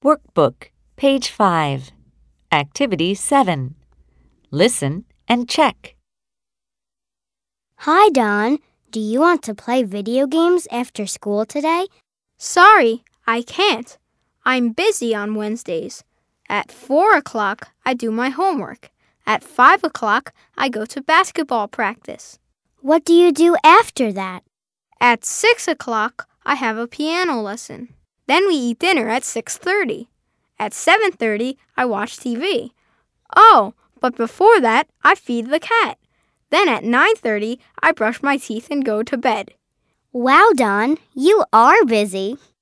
Workbook, page 5. Activity 7. Listen and check. Hi, Don. Do you want to play video games after school today? Sorry, I can't. I'm busy on Wednesdays. At 4 o'clock, I do my homework. At 5 o'clock, I go to basketball practice. What do you do after that? At 6 o'clock, I have a piano lesson. Then we eat dinner at 6:30. At 7:30, I watch TV. Oh, but before that, I feed the cat. Then at 9:30, I brush my teeth and go to bed. Wow, Don, you are busy.